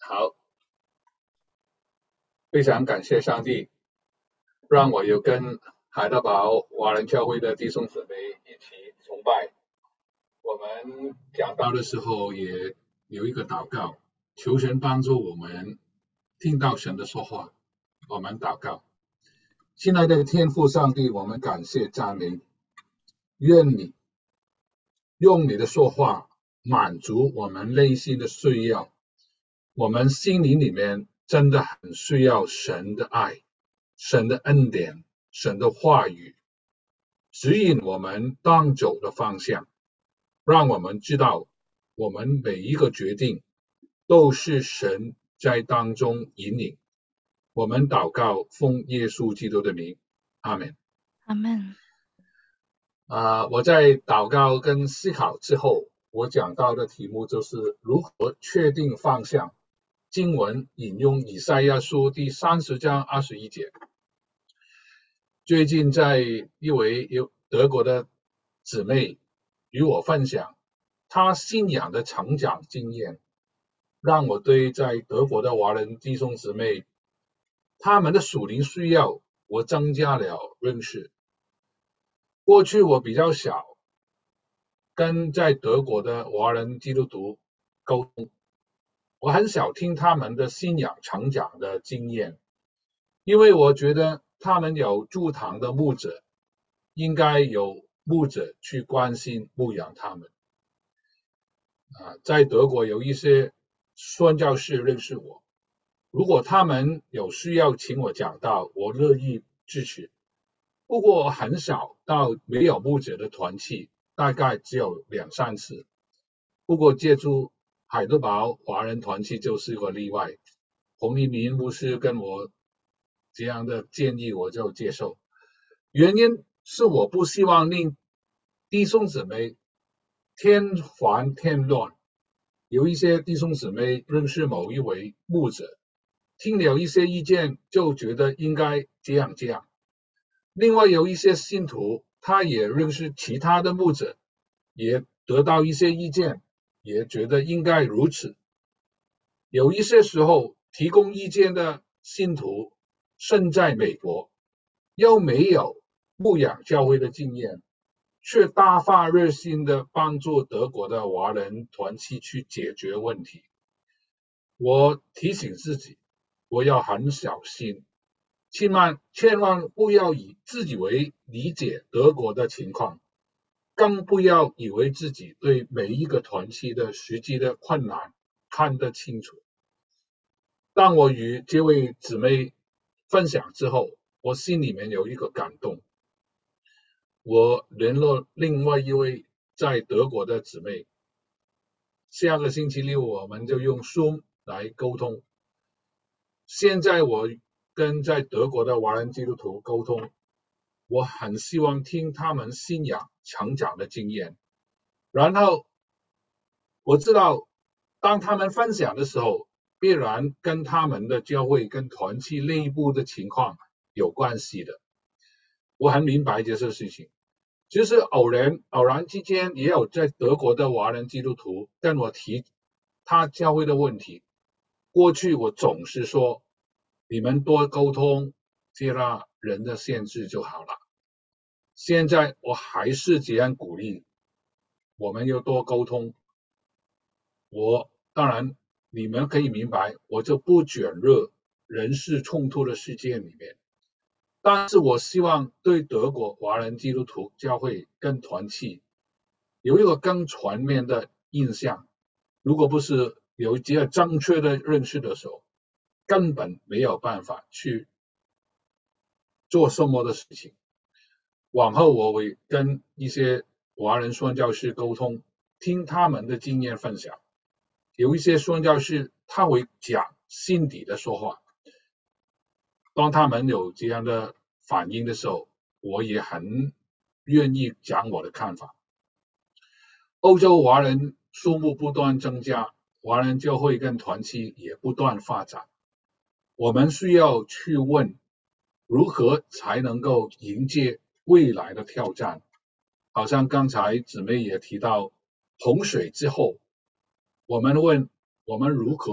好，非常感谢上帝，让我有跟海德堡华人教会的弟兄姊妹一起崇拜。我们讲道的时候也有一个祷告，求神帮助我们听到神的说话。我们祷告，亲爱的天父上帝，我们感谢赞美你，愿你用你的说话满足我们内心的需要。我们心灵里面真的很需要神的爱，神的恩典，神的话语，指引我们当走的方向，让我们知道我们每一个决定都是神在当中引领。我们祷告，奉耶稣基督的名，阿们。 阿们。 我在祷告跟思考之后，我讲到的题目就是如何确定方向。经文引用以赛亚书第30章21节。最近在一位德国的姊妹与我分享她信仰的成长经验，让我对在德国的华人弟兄姊妹他们的属灵需要我增加了认识。过去我比较少跟在德国的华人基督徒沟通，我很少听他们的信仰成长的经验，因为我觉得他们有驻堂的牧者，应该有牧者去关心牧养他们。在德国有一些宣教士认识我，如果他们有需要请我讲道，我乐意支持。不过很少到没有牧者的团契，大概只有2-3次。不过借助海德堡华人团契就是个例外。洪一鸣牧师跟我这样的建议，我就接受。原因是我不希望令弟兄姊妹添烦添乱。有一些弟兄姊妹认识某一位牧者，听了一些意见就觉得应该这样这样。另外有一些信徒，他也认识其他的牧者，也得到一些意见，也觉得应该如此。有一些时候，提供意见的信徒身在美国，又没有牧养教会的经验，却大发热心的帮助德国的华人团契去解决问题。我提醒自己，我要很小心，千万不要以自己为理解德国的情况，更不要以为自己对每一个团契的实际的困难看得清楚。当我与这位姊妹分享之后，我心里面有一个感动。我联络另外一位在德国的姊妹，下个星期六我们就用 Zoom 来沟通。现在我跟在德国的华人基督徒沟通，我很希望听他们信仰成长的经验，然后我知道当他们分享的时候，必然跟他们的教会跟团契内部的情况有关系的。我很明白这些事情，就是偶然之间也有在德国的华人基督徒跟我提他教会的问题。过去我总是说，你们多沟通，接纳人的限制就好了。现在我还是这样鼓励，我们要多沟通。当然你们可以明白，我就不卷入人事冲突的事件里面。但是我希望对德国华人基督徒教会跟团契有一个更全面的印象。如果不是有这个正确的认识的时候，根本没有办法去做什么的事情。往后我会跟一些华人宣教士沟通，听他们的经验分享。有一些宣教士他会讲心底的说话，当他们有这样的反应的时候，我也很愿意讲我的看法。欧洲华人数目不断增加，华人教会跟团契也不断发展。我们需要去问，如何才能够迎接未来的挑战？好像刚才姊妹也提到，洪水之后，我们问我们如何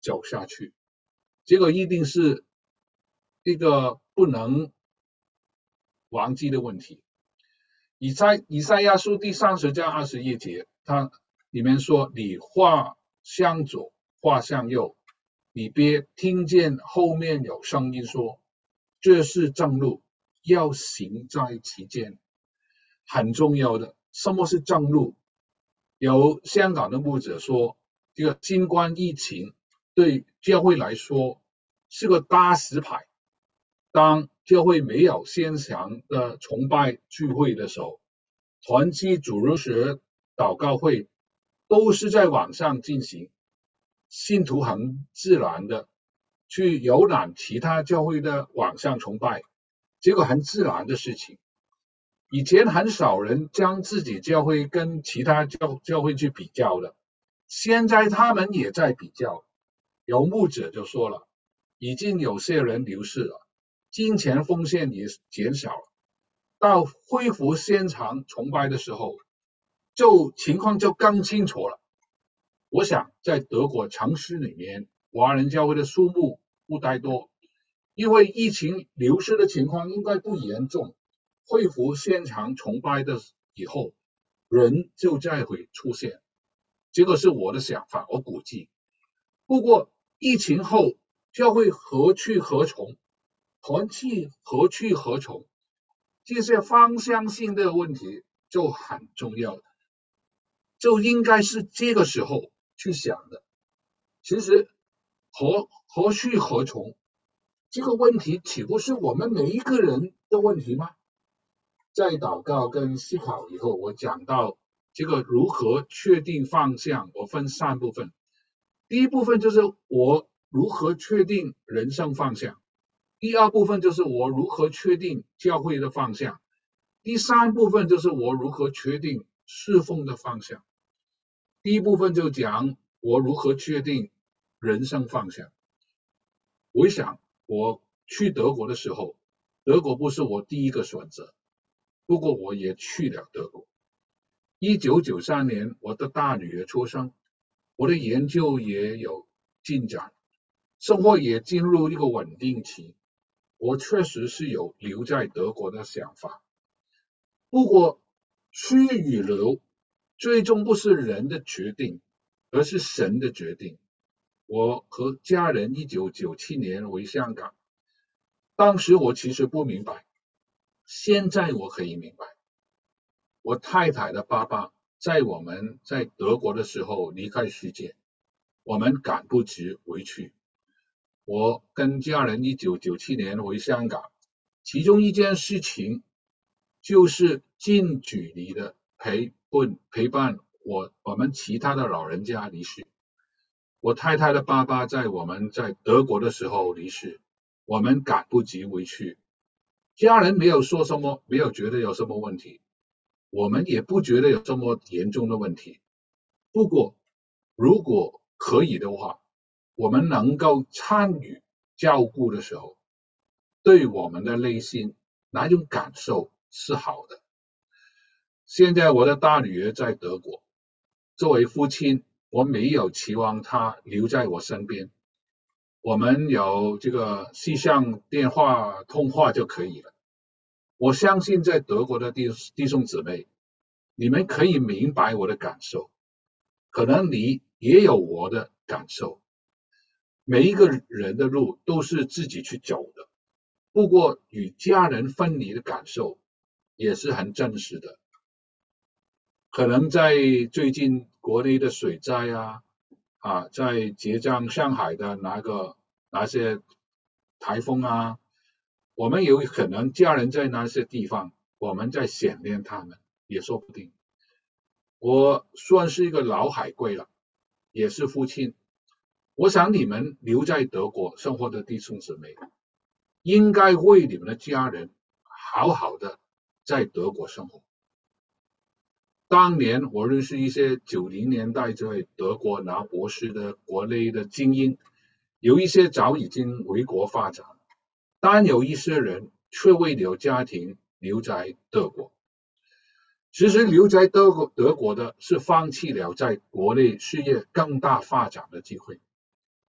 走下去。这个一定是一个不能忘记的问题。以赛亚书第30章21节，它里面说：“你画向左，画向右，你别听见后面有声音说，这是正路，要行在其间。”很重要的，什么是正路？有香港的牧者说，这个新冠疫情对教会来说是个大石牌。当教会没有现场的崇拜聚会的时候，团契主日学祷告会都是在网上进行，信徒很自然的去游览其他教会的网上崇拜，这个很自然的事情。以前很少人将自己教会跟其他教会去比较的，现在他们也在比较。有牧者就说了，已经有些人流失了，金钱奉献也减少了，到恢复现场崇拜的时候，情况就更清楚了。我想在德国城市里面，华人教会的数目不太多，因为疫情流失的情况应该不严重，恢复现场崇拜的以后，人就再会出现。这个是我的想法，我估计。不过疫情后，教会何去何从，团契何去何从，这些方向性的问题就很重要，就应该是这个时候去想的。其实何去何从这个问题岂不是我们每一个人的问题吗？在祷告跟思考以后，我讲到这个如何确定方向，我分3部分。第一部分就是我如何确定人生方向，第二部分就是我如何确定教会的方向，第3部分就是我如何确定侍奉的方向。第一部分就讲我如何确定人生方向。我想我去德国的时候，德国不是我第一个选择，不过我也去了德国。1993年我的大女儿出生，我的研究也有进展，生活也进入一个稳定期，我确实是有留在德国的想法。不过去与留最终不是人的决定，而是神的决定。我和家人1997年回香港，当时我其实不明白，现在我可以明白。我太太的爸爸在我们在德国的时候离开世界，我们赶不及回去。我跟家人1997年回香港，其中一件事情就是近距离的陪伴我们其他的老人家离世。我太太的爸爸在我们在德国的时候离世，我们赶不及回去。家人没有说什么，没有觉得有什么问题，我们也不觉得有这么严重的问题。不过如果可以的话，我们能够参与照顾的时候，对我们的内心那种感受是好的。现在我的大女儿在德国，作为父亲，我没有期望她留在我身边，我们有这个视像电话通话就可以了。我相信在德国的弟兄姊妹，你们可以明白我的感受，可能你也有我的感受。每一个人的路都是自己去走的，不过与家人分离的感受也是很真实的。可能在最近国内的水灾在浙江上海的哪些台风我们有可能家人在那些地方，我们在想念他们也说不定。我算是一个老海归了，也是父亲。我想你们留在德国生活的弟兄姊妹，应该为你们的家人好好的在德国生活。当年我认识一些90年代在德国拿博士的国内的精英，有一些早已经回国发展，但有一些人却为了家庭留在德国。其实留在德国的是放弃了在国内事业更大发展的机会。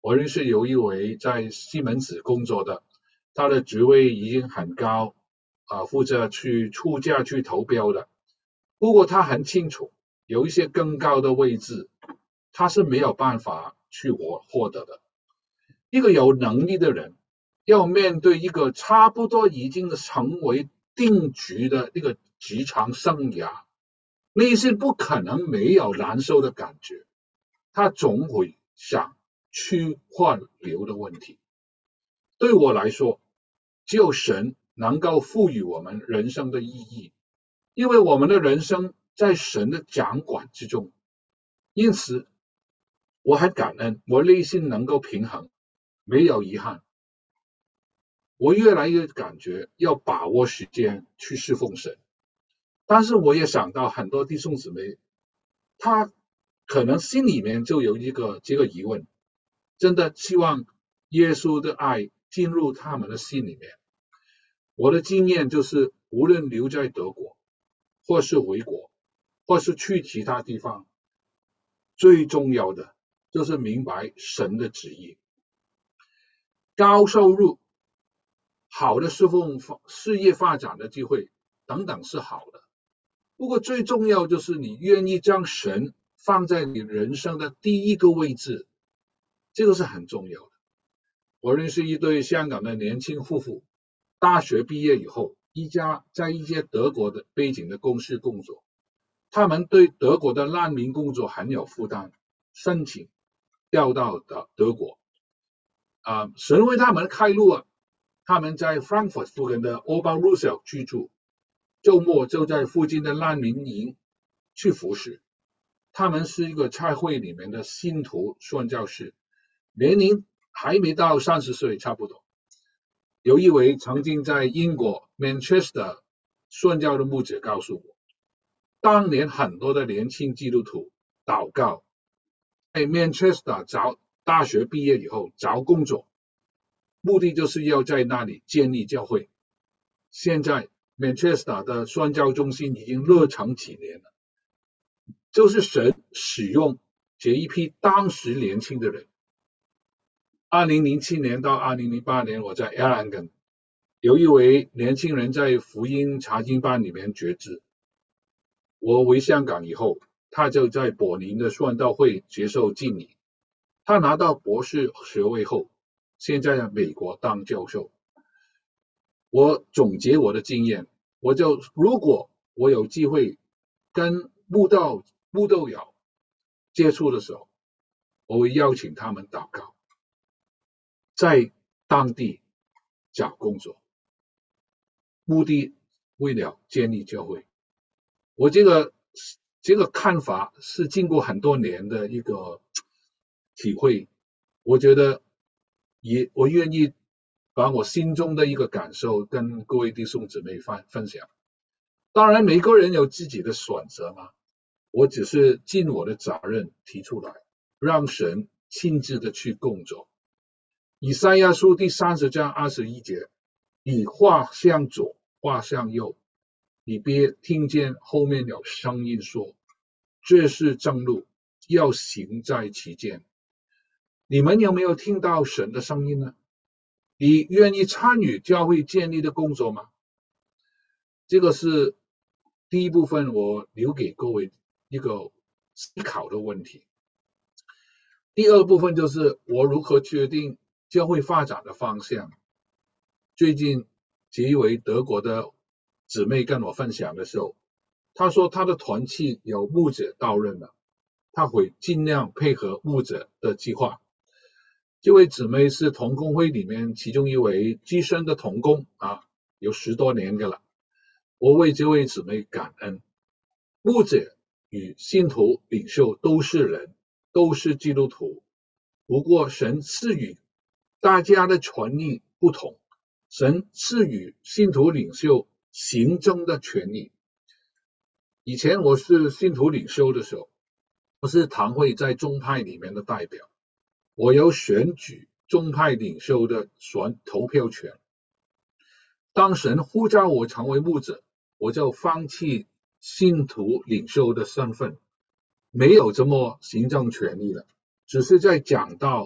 我认识有一位在西门子工作的，他的职位已经很高，负责去出价去投标的。不过他很清楚，有一些更高的位置，他是没有办法去获得的。一个有能力的人，要面对一个差不多已经成为定局的一个职场生涯，内心不可能没有难受的感觉，他总会想去换流的问题。对我来说，只有神能够赋予我们人生的意义，因为我们的人生在神的掌管之中。因此，我很感恩，我内心能够平衡，没有遗憾。我越来越感觉要把握时间去侍奉神，但是我也想到很多弟兄姊妹，他可能心里面就有这个疑问，真的希望耶稣的爱进入他们的心里面。我的经验就是，无论留在德国，或是回国，或是去其他地方，最重要的就是明白神的旨意。高收入、好的事业发展的机会等等是好的，不过最重要就是你愿意将神放在你人生的第一个位置，这个是很重要的。我认识一对香港的年轻夫妇，大学毕业以后，在一些德国的背景的公司工作，他们对德国的难民工作很有负担，申请调到德国。神为他们开路了，他们在 Frankfurt 附近的 Oberrussell 居住，周末就在附近的难民营去服侍。他们是一个差会里面的信徒宣教士，年龄还没到30岁差不多。有一位曾经在英国 Manchester 宣教的牧者告诉我，当年很多的年轻基督徒祷告，在 Manchester 大学毕业以后找工作，目的就是要在那里建立教会。现在 Manchester 的宣教中心已经落成几年了，就是神使用这一批当时年轻的人。2007年到2008年，我在 Erlangen 有一位年轻人在福音查经班里面决志。我回香港以后，他就在柏林的宣道会接受浸礼。他拿到博士学位后，现在在美国当教授。我总结我的经验，如果我有机会跟慕道友接触的时候，我会邀请他们祷告，在当地找工作，目的为了建立教会。我这个看法是经过很多年的一个体会，我觉得我愿意把我心中的一个感受跟各位弟兄姊妹分享。当然每个人有自己的选择嘛，我只是尽我的责任提出来，让神亲自的去工作。以赛亚书第30章21节，你画向左，画向右，你别听见后面有声音说，这是正路，要行在其间。你们有没有听到神的声音呢？你愿意参与教会建立的工作吗？这个是第一部分，我留给各位一个思考的问题。第二部分就是我如何决定教会发展的方向。最近这一位德国的姊妹跟我分享的时候，她说她的团契有牧者到任了，她会尽量配合牧者的计划。这位姊妹是同工会里面其中一位资深的同工有10多年的了。我为这位姊妹感恩。牧者与信徒领袖都是人，都是基督徒，不过神赐予大家的权利不同，神赐予信徒领袖行政的权利。以前我是信徒领袖的时候，我是堂会在宗派里面的代表，我有选举宗派领袖的投票权。当神呼召我成为牧者，我就放弃信徒领袖的身份，没有这么行政权利了，只是在讲道、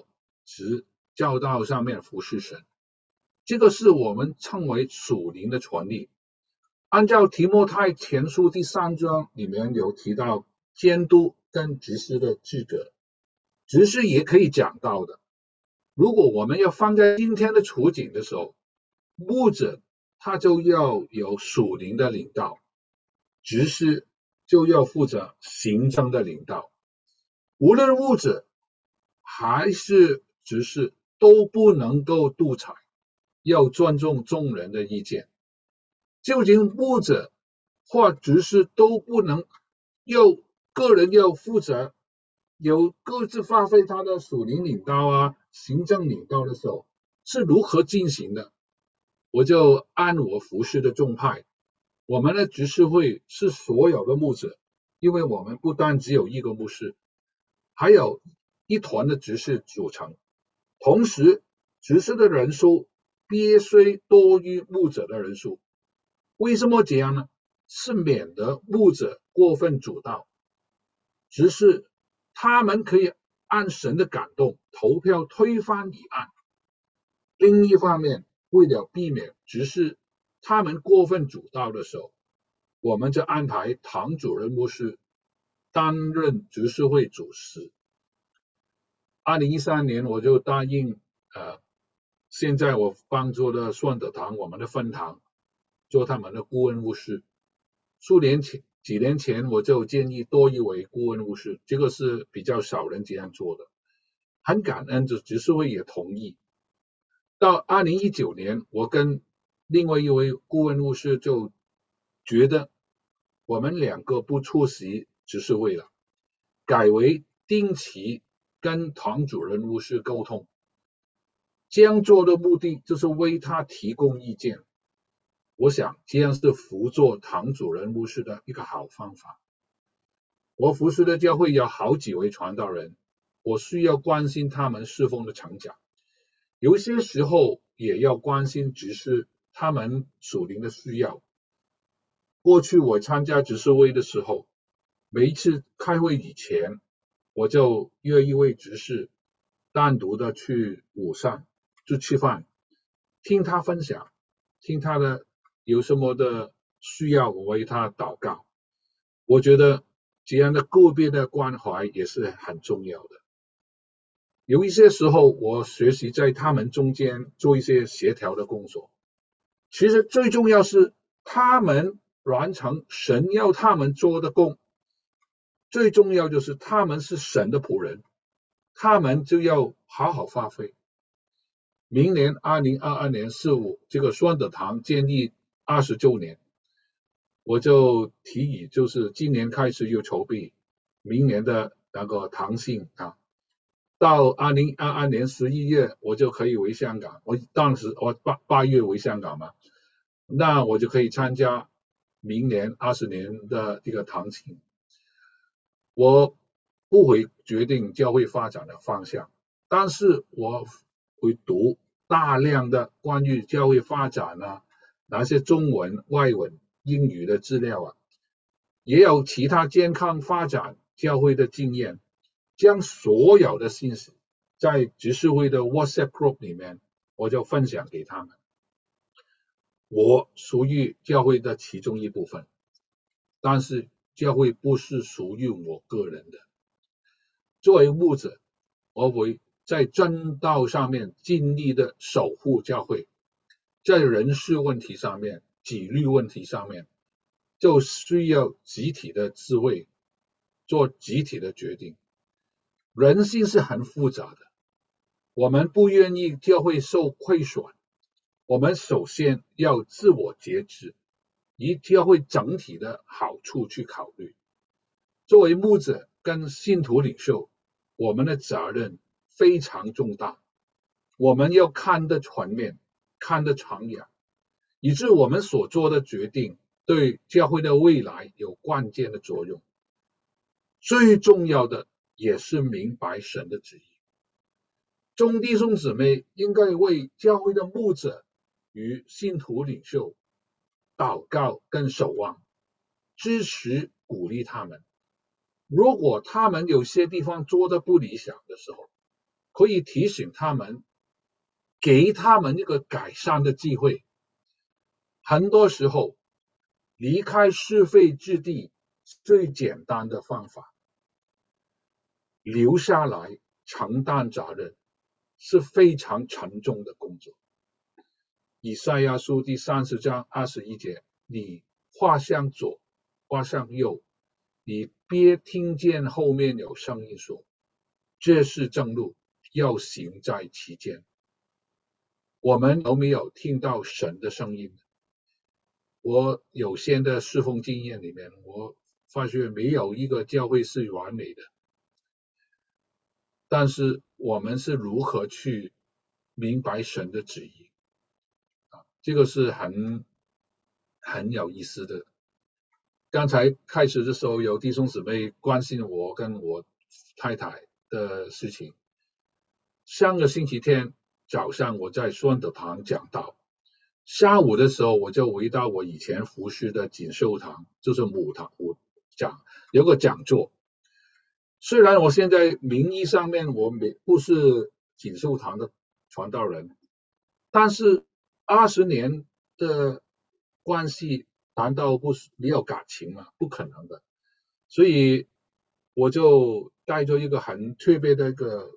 职教导上面服侍神。这个是我们称为属灵的权利。按照提摩太前书第3章里面有提到监督跟执事的资格，执事也可以讲到的。如果我们要放在今天的处境的时候，牧者他就要有属灵的领导，执事就要负责行政的领导。无论牧者还是执事都不能够独裁，要尊重众人的意见。究竟牧者或执事都不能，个人要负责，有各自发挥他的属灵领导啊、行政领导的时候，是如何进行的？我就按我服侍的宗派，我们的执事会是所有的牧者，因为我们不单只有一个牧师，还有一团的执事组成，同时执事的人数必须多于牧者的人数。为什么这样呢？是免得牧者过分主导，只是他们可以按神的感动投票推翻议案。另一方面，为了避免执事他们过分主导的时候，我们就安排堂主任牧师担任执事会主事。2013年我就答应现在我帮助的顺德堂我们的分堂做他们的顾问牧师。几年前我就建议多一位顾问牧师，这个是比较少人这样做的，很感恩执事会也同意。到2019年，我跟另外一位顾问牧师就觉得我们两个不出席执事会了，改为定期跟堂主任牧师沟通。这样做的目的就是为他提供意见。我想这样是辅佐堂主任牧师的一个好方法。我服侍的教会有好几位传道人，我需要关心他们侍奉的成长，有些时候也要关心执事他们属灵的需要。过去我参加执事会的时候，每一次开会以前，我就约一位执事单独的去午膳，去吃饭，听他分享，听他的有什么的需要，我为他祷告。我觉得这样的个别的关怀也是很重要的。有一些时候我学习在他们中间做一些协调的工作，其实最重要是他们完成神要他们做的工，最重要就是他们是神的仆人，他们就要好好发挥。明年2022年4月这个顺德堂建立20周年，我就提议就是今年开始有筹备明年的那个堂庆啊，到2022年11月我就可以回香港，我当时我8月回香港嘛，那我就可以参加明年20年的这个堂庆。我不会决定教会发展的方向，但是我会读大量的关于教会发展啊，哪些中文、外文、英语的资料啊，也有其他健康发展教会的经验，将所有的信息在执事会的 WhatsApp group 里面，我就分享给他们。我属于教会的其中一部分，但是教会不是属于我个人的。作为牧者，我会在真道上面尽力的守护教会，在人事问题上面、纪律问题上面，就需要集体的智慧，做集体的决定。人性是很复杂的，我们不愿意教会受亏损，我们首先要自我节制，以教会整体的好处去考虑。作为牧者跟信徒领袖，我们的责任非常重大，我们要看得全面，看得长远，以致我们所做的决定对教会的未来有关键的作用。最重要的也是明白神的旨意。众弟兄姊妹应该为教会的牧者与信徒领袖祷告跟守望，支持鼓励他们。如果他们有些地方做得不理想的时候， 可以提醒他们，给他们一个改善的机会。很多时候，离开是非之地最简单的方法，留下来承担责任，是非常沉重的工作。以赛亚书第30章21节，你画向左，画向右，你别听见后面有声音说，这是正路，要行在其间。我们有没有听到神的声音？我有限的侍奉经验里面，我发觉没有一个教会是完美的，但是我们是如何去明白神的旨意这个是很有意思的。刚才开始的时候，有弟兄姊妹关心我跟我太太的事情。上个星期天早上我在顺德堂讲道，下午的时候我就回到我以前服侍的锦绣堂，就是母堂有个讲座。虽然我现在名义上面我不是锦绣堂的传道人，但是20年的关系难道不是没有感情吗？不可能的。所以我就带着一个很特别的一个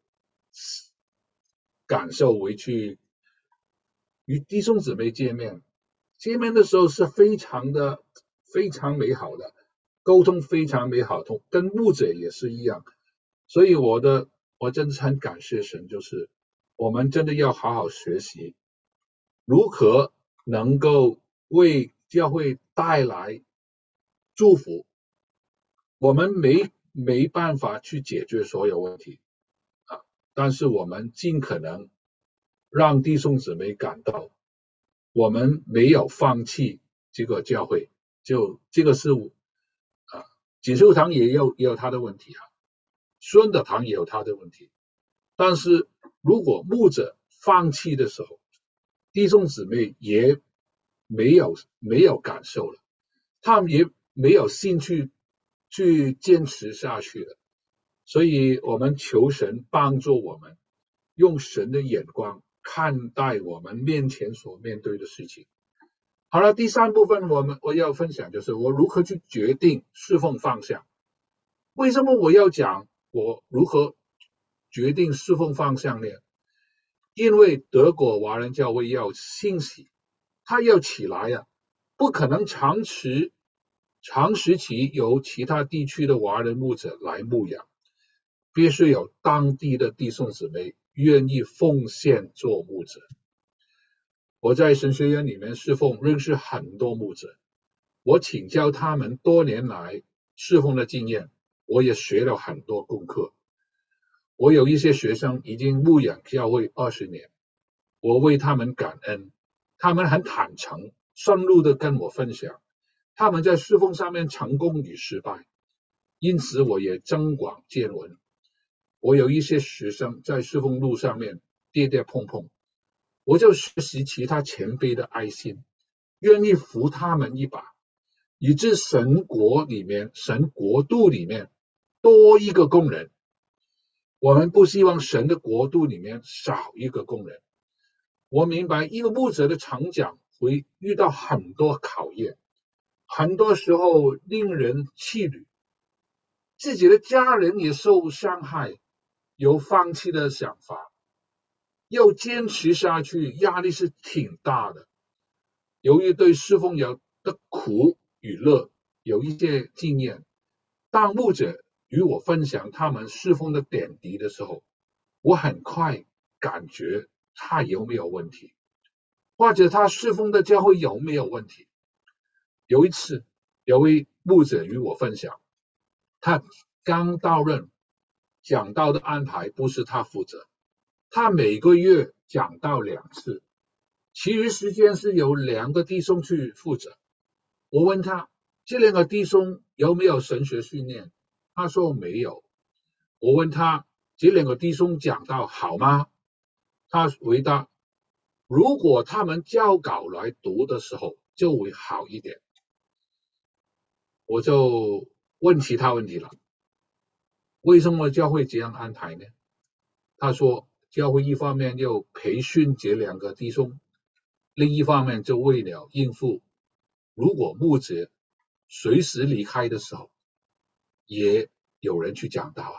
感受回去与弟兄姊妹见面。见面的时候是非常美好的，沟通非常美好，跟牧者也是一样。所以我真的很感谢神，就是我们真的要好好学习如何能够为教会带来祝福。我们没办法去解决所有问题但是我们尽可能让弟兄姊妹感到我们没有放弃这个教会。就这个是锦绣堂也有他的问题顺德堂也有他的问题。但是如果牧者放弃的时候，弟兄姊妹也没有感受了，他们也没有兴趣去坚持下去了。所以我们求神帮助我们，用神的眼光看待我们面前所面对的事情。好了，第三部分我要分享就是我如何去决定侍奉方向。为什么我要讲我如何决定侍奉方向呢？因为德国华人教会要兴起，它要起来不可能长时期由其他地区的华人牧者来牧养，必须有当地的弟兄姊妹愿意奉献做牧者。我在神学院里面侍奉，认识很多牧者，我请教他们多年来侍奉的经验，我也学了很多功课。我有一些学生已经牧养教会20年，我为他们感恩，他们很坦诚深入的跟我分享他们在侍奉上面成功与失败，因此我也增广见闻。我有一些学生在侍奉路上面跌跌碰碰，我就学习其他前辈的爱心，愿意扶他们一把，以致神国度里面多一个工人。我们不希望神的国度里面少一个工人。我明白一个牧者的成长会遇到很多考验，很多时候令人气馁，自己的家人也受伤害，有放弃的想法，要坚持下去，压力是挺大的。由于对侍奉有的苦与乐有一些经验，当牧者与我分享他们侍奉的点滴的时候，我很快感觉他有没有问题，或者他侍奉的教会有没有问题。有一次，有位牧者与我分享，他刚到任，讲道的安排不是他负责，他每个月讲道2次，其余时间是由2个弟兄去负责。我问他，这2个弟兄有没有神学训练？他说没有。我问他，这2个弟兄讲道好吗？他回答，如果他们交稿来读的时候就会好一点。我就问其他问题了，为什么教会这样安排呢？他说教会一方面又培训这两个弟兄，另一方面就为了应付如果牧者随时离开的时候，也有人去讲道啊。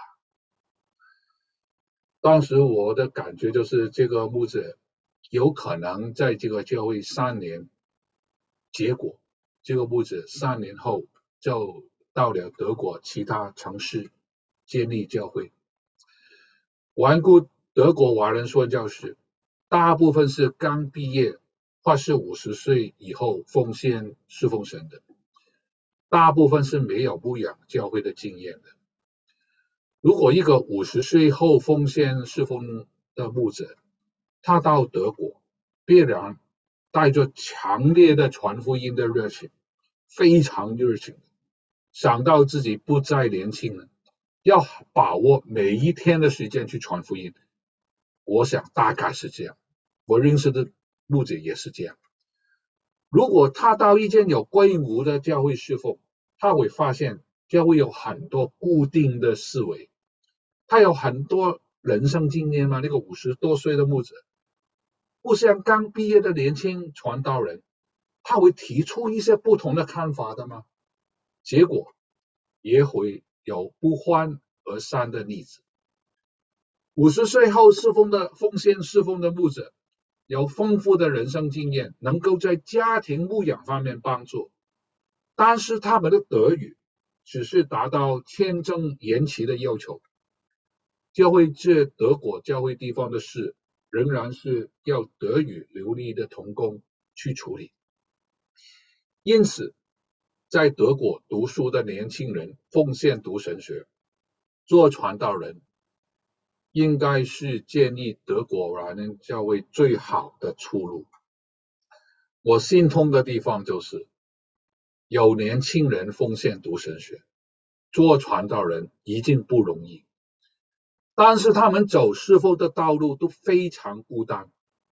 当时我的感觉就是这个牧者有可能在这个教会3年，结果这个牧者3年后就到了德国其他城市建立教会。顽固德国华人说教士大部分是刚毕业或是50岁以后奉献侍奉神的，大部分是没有牧养教会的经验的。如果一个50岁后奉献侍奉的牧者，他到德国必然带着强烈的传福音的热情，非常热情，想到自己不再年轻了，要把握每一天的时间去传福音。我想大概是这样，我认识的牧者也是这样。如果他到一间有规模的教会侍奉，他会发现教会有很多固定的思维，他有很多人生经验嘛。那个50多岁的牧者不像刚毕业的年轻传道人，他会提出一些不同的看法的吗？结果也会有不欢而散的例子。50岁后奉献侍奉的牧者有丰富的人生经验，能够在家庭牧养方面帮助，但是他们的德语只是达到签证延期的要求。教会这德国教会地方的事仍然是要德语流利的同工去处理。因此在德国读书的年轻人奉献读神学做传道人，应该是建立德国华人教会最好的出路。我心痛的地方就是有年轻人奉献读神学做传道人已经不容易，但是他们走侍奉的道路都非常孤单。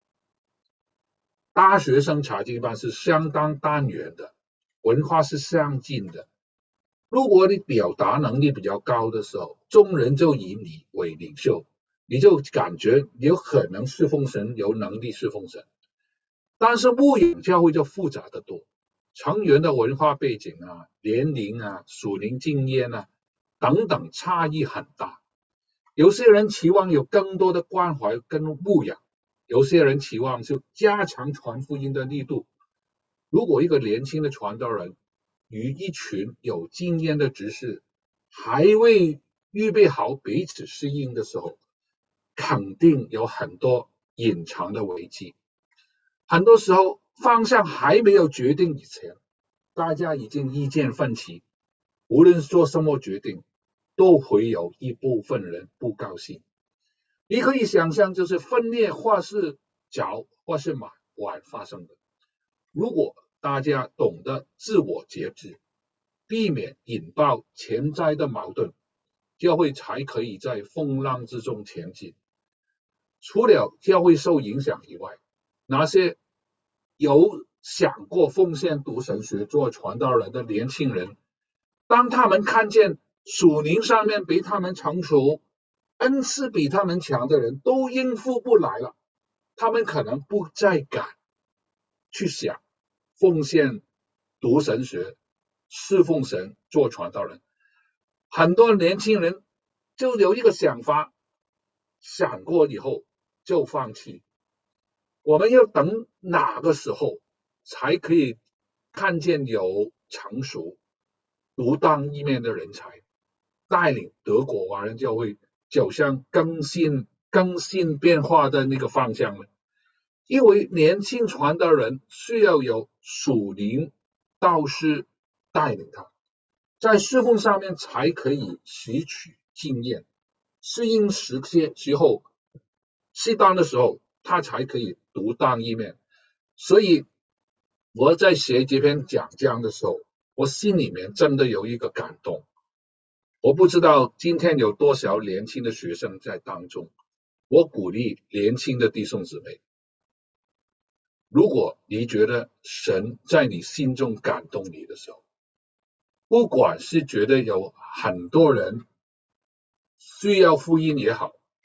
大学生查经班是相当单元的，文化是相近的。如果你表达能力比较高的时候，众人就以你为领袖，你就感觉有可能侍奉神，有能力侍奉神。但是牧养教会就复杂得多，成员的文化背景啊、年龄啊、属灵经验啊等等差异很大。有些人期望有更多的关怀跟牧养，有些人期望就加强传福音的力度。如果一个年轻的传道人与一群有经验的执事还未预备好彼此适应的时候，肯定有很多隐藏的危机。很多时候方向还没有决定以前，大家已经意见分歧，无论做什么决定都会有一部分人不高兴。你可以想象，就是分裂或是早或是晚发生的。如果大家懂得自我节制，避免引爆潜在的矛盾，教会才可以在风浪之中前进。除了教会受影响以外，那些有想过奉献读神学做传道人的年轻人，当他们看见属灵上面比他们成熟、恩赐比他们强的人都应付不来了，他们可能不再敢去想奉献读神学、侍奉神、做传道人。很多年轻人就有一个想法，想过以后就放弃。我们要等哪个时候才可以看见有成熟、独当一面的人才带领德国华人教会走向更新变化的那个方向呢？因为年轻传道人需要有属灵导师带领他，在侍奉上面才可以吸取经验，适应时候，适当的时候他才可以独当一面。所以我在写这篇讲章的时候，我心里面真的有一个感动。我不知道今天有多少年轻的学生在当中，我鼓励年轻的弟兄姊妹，如果你觉得神在你心中感动你的时候，不管是觉得有很多人需要福音也好，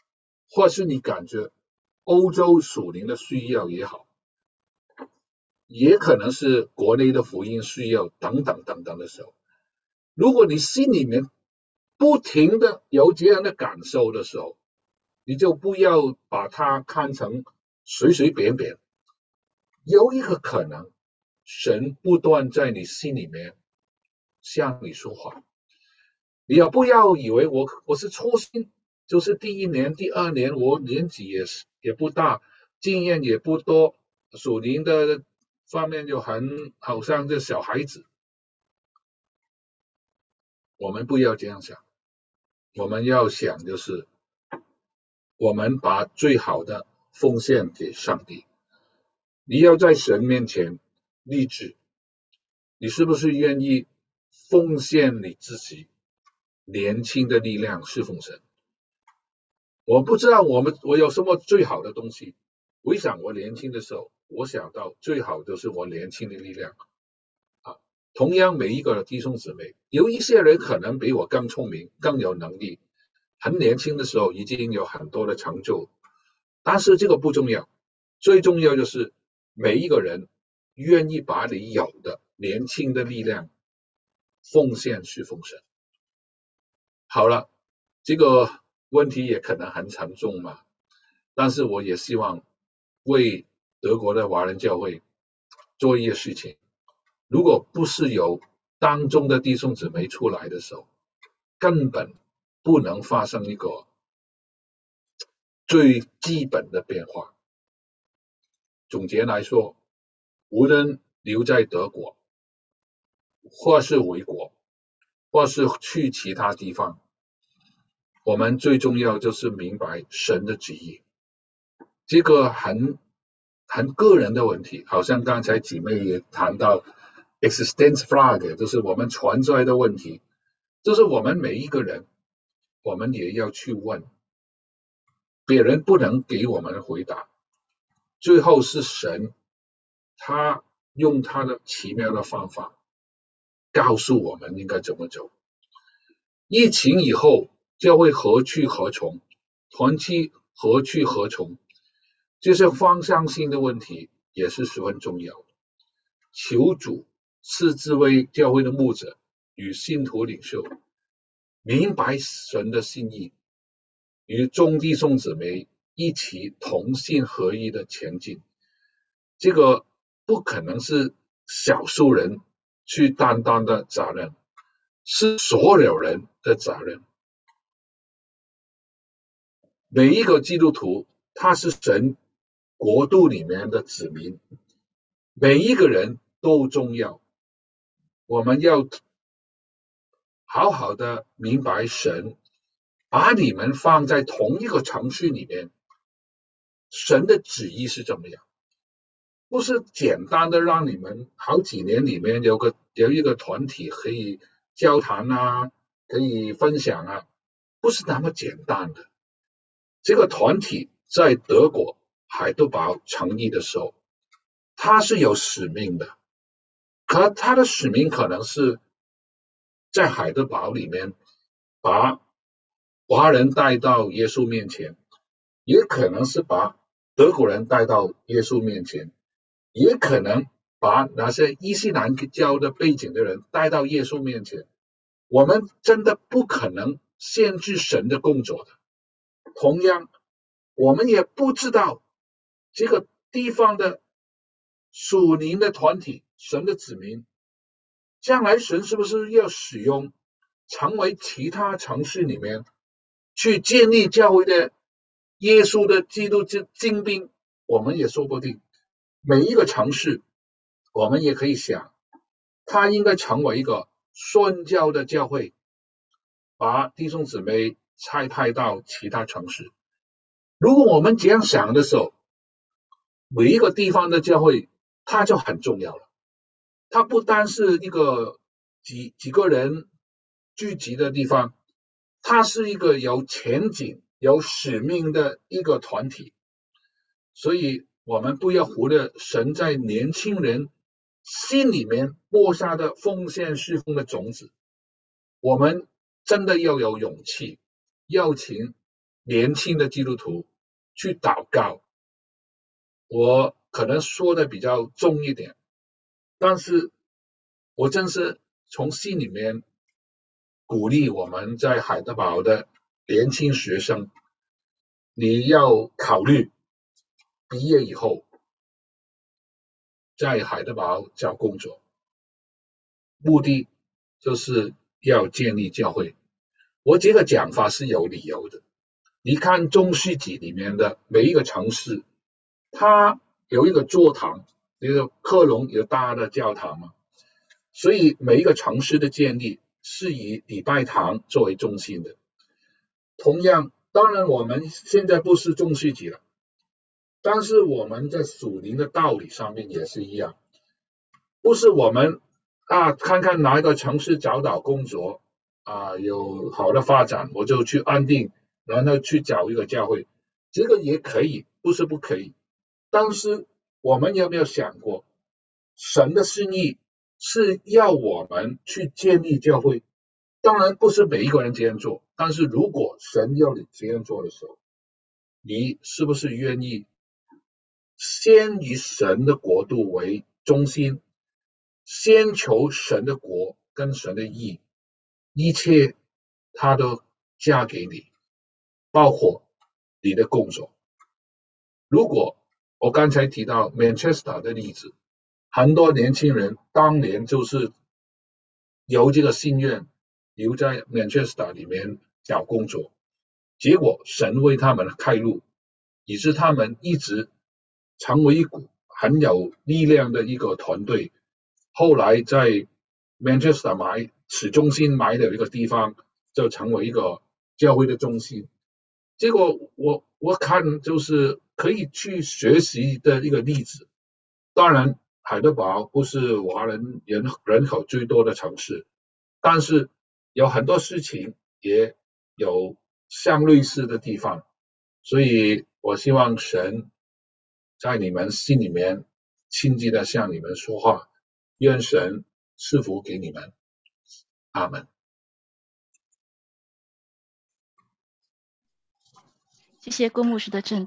或是你感觉欧洲属灵的需要也好，也可能是国内的福音需要等等等等的时候，如果你心里面不停的有这样的感受的时候，你就不要把它看成随随便便。有一个可能，神不断在你心里面向你说话，你也不要以为我是初心，就是第一年、第二年，我年纪也不大，经验也不多，属灵的方面就好像这小孩子。我们不要这样想，我们要想就是我们把最好的奉献给上帝。你要在神面前立志，你是不是愿意奉献你自己年轻的力量侍奉神？我不知道我有什么最好的东西。回想我年轻的时候，我想到最好就是我年轻的力量啊。同样，每一个弟兄姊妹，有一些人可能比我更聪明、更有能力，很年轻的时候已经有很多的成就，但是这个不重要，最重要就是每一个人愿意把你有的年轻的力量奉献去奉献。好了，这个问题也可能很沉重嘛，但是我也希望为德国的华人教会做一些事情。如果不是有当中的弟兄姊妹出来的时候，根本不能发生一个最基本的变化。总结来说，无论留在德国，或是回国，或是去其他地方，我们最重要就是明白神的旨意。这个很个人的问题，好像刚才姐妹也谈到 existence flag， 就是我们存在的问题，就是我们每一个人，我们也要去问，别人不能给我们回答，最后是神，他用他的奇妙的方法告诉我们应该怎么走。疫情以后，教会何去何从？团契何去何从？这些方向性的问题也是十分重要的。求主赐智慧教会的牧者与信徒领袖明白神的心意，与众弟兄姊妹一起同心合一的前进。这个不可能是少数人去担当的责任，是所有人的责任。每一个基督徒，他是神国度里面的子民，每一个人都重要。我们要好好的明白神把你们放在同一个程序里面，神的旨意是怎么样，不是简单的让你们好几年里面有一个团体可以交谈啊，可以分享啊，不是那么简单的。这个团体在德国海德堡成立的时候，他是有使命的，可他的使命可能是在海德堡里面把华人带到耶稣面前，也可能是把德国人带到耶稣面前，也可能把那些伊斯兰教的背景的人带到耶稣面前。我们真的不可能限制神的工作的。同样，我们也不知道这个地方的属灵的团体，神的子民，将来神是不是要使用成为其他城市里面去建立教会的耶稣的基督精兵，我们也说不定。每一个城市，我们也可以想，它应该成为一个宣教的教会，把弟兄姊妹差派到其他城市。如果我们这样想的时候，每一个地方的教会它就很重要了。它不单是一个几个人聚集的地方，它是一个有前景、有使命的一个团体。所以我们不要忽略神在年轻人心里面播下的奉献侍奉的种子。我们真的要有勇气邀请年轻的基督徒去祷告。我可能说的比较重一点，但是我真是从心里面鼓励我们在海德堡的年轻学生，你要考虑毕业以后在海德堡找工作，目的就是要建立教会。我这个讲法是有理由的。你看中世纪里面的每一个城市，它有一个座堂，一个科隆有大的教堂嘛，所以每一个城市的建立是以礼拜堂作为中心的。同样，当然我们现在不是中世纪了，但是我们在属灵的道理上面也是一样，不是我们看看哪一个城市找到工作有好的发展，我就去安定，然后去找一个教会，这个也可以，不是不可以。但是我们有没有想过，神的心意是要我们去建立教会？当然不是每一个人这样做，但是如果神要你这样做的时候，你是不是愿意先以神的国度为中心，先求神的国跟神的义，一切他都加给你，包括你的工作。如果我刚才提到 Manchester 的例子，很多年轻人当年就是有这个心愿留在 Manchester 里面找工作，结果神为他们开路，以致他们一直成为一股很有力量的一个团队。后来在 Manchester 市中心买的一个地方，就成为一个教会的中心。结果我看就是可以去学习的一个例子。当然，海德堡不是华人人口最多的城市，但是有很多事情也有相类似的地方，所以我希望神在你们心里面亲近的向你们说话，愿神赐福给你们，阿们。 谢谢郭牧师的证